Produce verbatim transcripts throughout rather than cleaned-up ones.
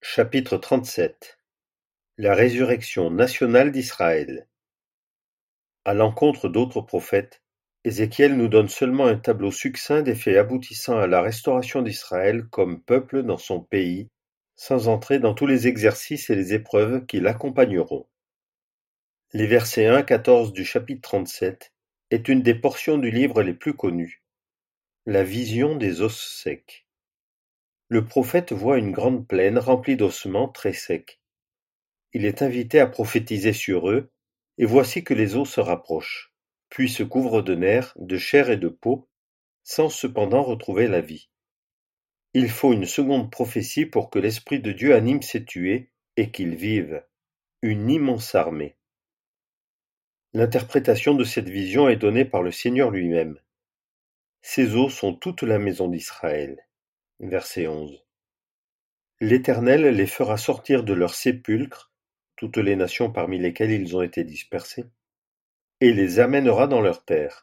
Chapitre trente-sept. La résurrection nationale d'Israël. À l'encontre d'autres prophètes, Ézéchiel nous donne seulement un tableau succinct des faits aboutissant à la restauration d'Israël comme peuple dans son pays, sans entrer dans tous les exercices et les épreuves qui l'accompagneront. Les versets un à quatorze du chapitre trente-sept est une des portions du livre les plus connues. La vision des os secs. Le prophète voit une grande plaine remplie d'ossements très secs. Il est invité à prophétiser sur eux, et voici que les os se rapprochent, puis se couvrent de nerfs, de chair et de peau, sans cependant retrouver la vie. Il faut une seconde prophétie pour que l'Esprit de Dieu anime ces tués, et qu'ils vivent, une immense armée. L'interprétation de cette vision est donnée par le Seigneur lui-même. Ces os sont toute la maison d'Israël. Verset onze. L'Éternel les fera sortir de leurs sépulcres, toutes les nations parmi lesquelles ils ont été dispersés, et les amènera dans leur terre.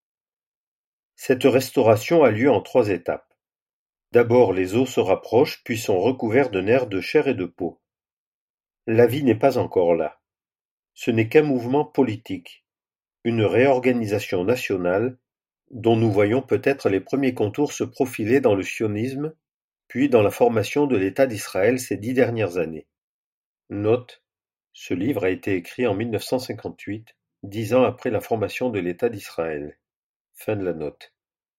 Cette restauration a lieu en trois étapes. D'abord, les os se rapprochent, puis sont recouverts de nerfs de chair et de peau. La vie n'est pas encore là. Ce n'est qu'un mouvement politique, une réorganisation nationale, dont nous voyons peut-être les premiers contours se profiler dans le sionisme, puis dans la formation de l'État d'Israël ces dix dernières années. Note: ce livre a été écrit en mille neuf cent cinquante-huit, dix ans après la formation de l'État d'Israël. Fin de la note.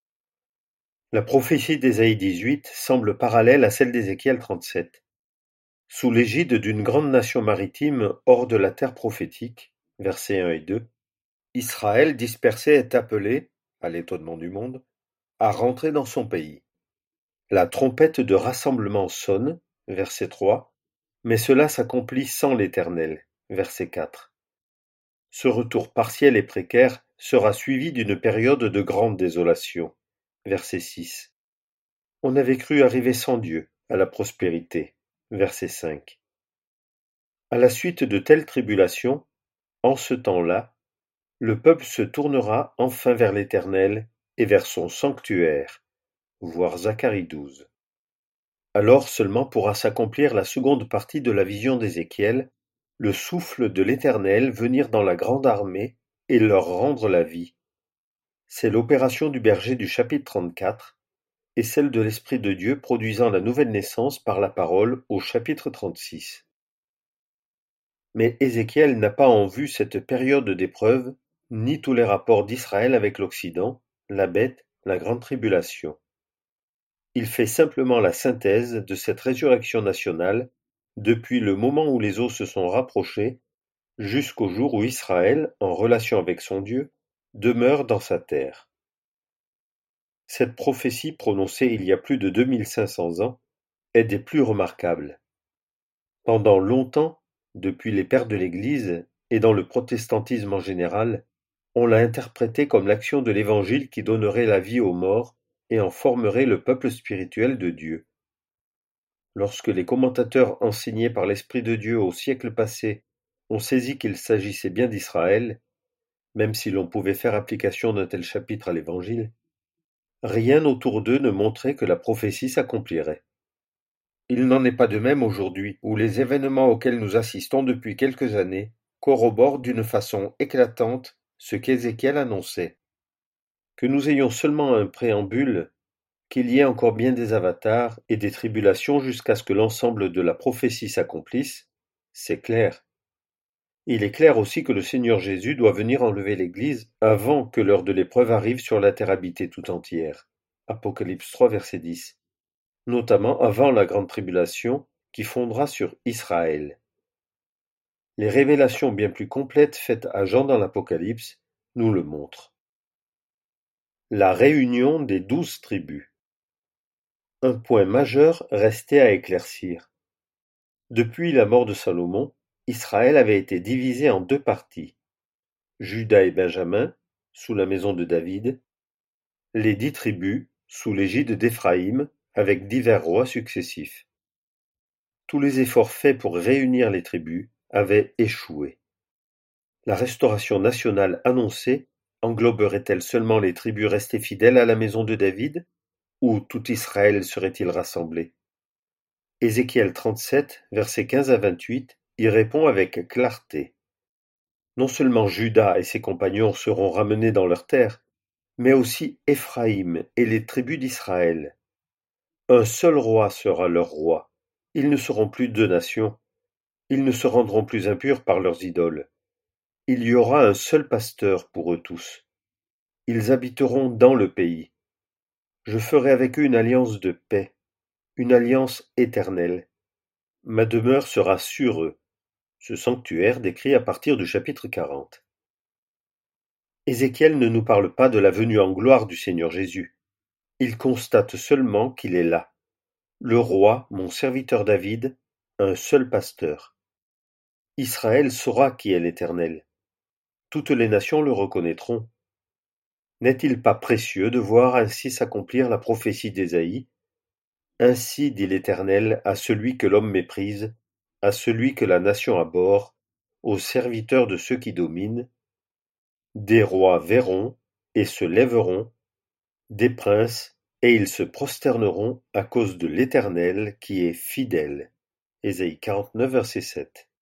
La prophétie d'Ésaïe dix-huit semble parallèle à celle d'Ézéchiel trente-sept. Sous l'égide d'une grande nation maritime hors de la terre prophétique, versets un et deux, Israël dispersé est appelé, à l'étonnement du monde, à rentrer dans son pays. La trompette de rassemblement sonne, verset trois, mais cela s'accomplit sans l'Éternel, verset quatre. Ce retour partiel et précaire sera suivi d'une période de grande désolation, verset six. On avait cru arriver sans Dieu à la prospérité, verset cinq. À la suite de telles tribulations, en ce temps-là, le peuple se tournera enfin vers l'Éternel et vers son sanctuaire, voir Zacharie douze. Alors seulement pourra s'accomplir la seconde partie de la vision d'Ézéchiel, le souffle de l'Éternel venir dans la grande armée et leur rendre la vie. C'est l'opération du berger du chapitre trente-quatre et celle de l'Esprit de Dieu produisant la nouvelle naissance par la parole au chapitre trente-six. Mais Ézéchiel n'a pas en vue cette période d'épreuve, ni tous les rapports d'Israël avec l'Occident, la bête, la grande tribulation. Il fait simplement la synthèse de cette résurrection nationale depuis le moment où les os se sont rapprochés jusqu'au jour où Israël, en relation avec son Dieu, demeure dans sa terre. Cette prophétie prononcée il y a plus de deux mille cinq cents ans est des plus remarquables. Pendant longtemps, depuis les pères de l'Église et dans le protestantisme en général, on l'a interprétée comme l'action de l'Évangile qui donnerait la vie aux morts et en formerait le peuple spirituel de Dieu. Lorsque les commentateurs enseignés par l'Esprit de Dieu au siècle passé ont saisi qu'il s'agissait bien d'Israël, même si l'on pouvait faire application d'un tel chapitre à l'Évangile, rien autour d'eux ne montrait que la prophétie s'accomplirait. Il n'en est pas de même aujourd'hui, où les événements auxquels nous assistons depuis quelques années corroborent d'une façon éclatante ce qu'Ézéchiel annonçait. Que nous ayons seulement un préambule, qu'il y ait encore bien des avatars et des tribulations jusqu'à ce que l'ensemble de la prophétie s'accomplisse, c'est clair. Il est clair aussi que le Seigneur Jésus doit venir enlever l'Église avant que l'heure de l'épreuve arrive sur la terre habitée tout entière. Apocalypse trois, verset dix. Notamment avant la grande tribulation qui fondera sur Israël. Les révélations bien plus complètes faites à Jean dans l'Apocalypse nous le montrent. La réunion des douze tribus. Un point majeur restait à éclaircir. Depuis la mort de Salomon, Israël avait été divisé en deux parties. Juda et Benjamin, sous la maison de David, les dix tribus, sous l'égide d'Éphraïm, avec divers rois successifs. Tous les efforts faits pour réunir les tribus avaient échoué. La restauration nationale annoncée engloberait-elle seulement les tribus restées fidèles à la maison de David, ou tout Israël serait-il rassemblé? Ézéchiel trente-sept, versets quinze à vingt-huit, y répond avec clarté. Non seulement Juda et ses compagnons seront ramenés dans leur terre, mais aussi Éphraïm et les tribus d'Israël. Un seul roi sera leur roi. Ils ne seront plus deux nations. Ils ne se rendront plus impurs par leurs idoles. Il y aura un seul pasteur pour eux tous. Ils habiteront dans le pays. Je ferai avec eux une alliance de paix, une alliance éternelle. Ma demeure sera sur eux. Ce sanctuaire décrit à partir du chapitre quarante. Ézéchiel ne nous parle pas de la venue en gloire du Seigneur Jésus. Il constate seulement qu'il est là. Le roi, mon serviteur David, un seul pasteur. Israël saura qui est l'Éternel. Toutes les nations le reconnaîtront. N'est-il pas précieux de voir ainsi s'accomplir la prophétie d'Ésaïe? Ainsi dit l'Éternel à celui que l'homme méprise, à celui que la nation abhorre, aux serviteurs de ceux qui dominent. Des rois verront et se lèveront, des princes, et ils se prosterneront à cause de l'Éternel qui est fidèle. Ésaïe quarante-neuf, verset sept.